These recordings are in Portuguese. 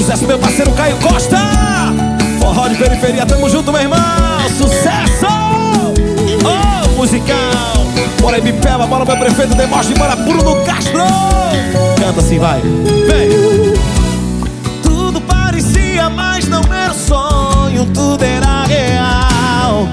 Sucesso, meu parceiro Caio Costa. Forró de periferia, tamo junto, meu irmão. Sucesso! Oh, musical. Bora aí, Bipeba, bora meu prefeito Demóstenes, bora Bruno Castro. Canta assim, vai. Vem. Tudo parecia, mas não era sonho, tudo era real.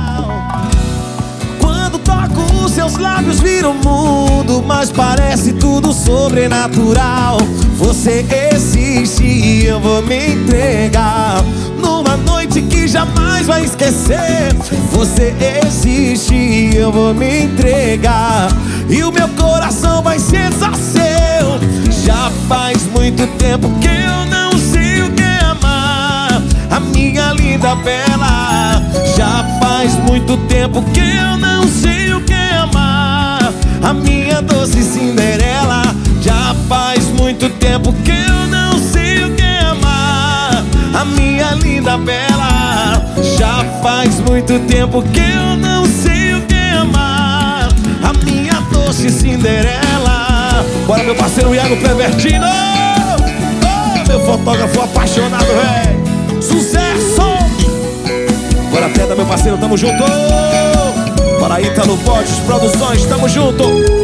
Quando toco os seus lábios, vira o mundo, mas parece tudo sobrenatural. Você existe e eu vou me entregar numa noite que jamais vai esquecer. Você existe e eu vou me entregar, e o meu coração vai ser só seu. Já faz muito tempo que eu não sei o que é amar, a minha linda bela. Já faz muito tempo que eu não sei o que é amar, a minha doce Cinderela. Já faz muito tempo que eu não sei o que é amar, a minha linda bela. Já faz muito tempo que eu não sei o que é amar, a minha doce Cinderela. Bora, meu parceiro Iago Pervertino. Oh, meu fotógrafo apaixonado, véi. Sucesso! Bora, Pedra, meu parceiro, tamo junto. Bora, Ítalo Borges Produções, tamo junto.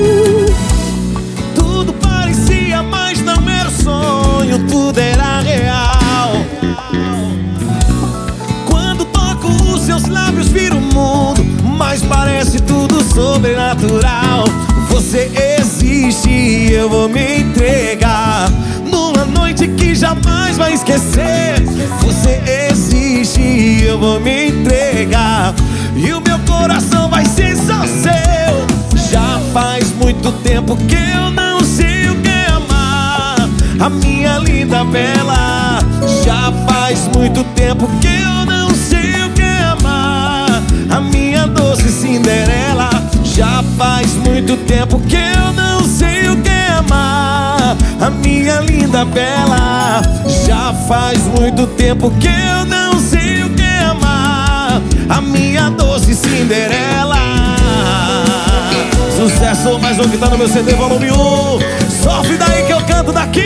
Tudo parecia, mas não era sonho, tudo era real. Quando toco os seus lábios, vira o mundo, mas parece tudo sobrenatural. Você existe e eu vou me entregar numa noite que jamais vai esquecer. Você existe e eu vou me entregar, e o meu coração vai ser só seu. Já faz muito tempo que eu não sei o que é amar, a minha linda bela. Já faz muito tempo que eu não sei o que é amar, a minha doce Cinderela. Já faz muito tempo que eu não sei o que é amar, a minha linda bela. Já faz muito tempo que eu não sei o que é amar, a minha doce Cinderela. Sucesso, mais um que tá no meu CD volume 1. Sofre daí que eu canto daqui.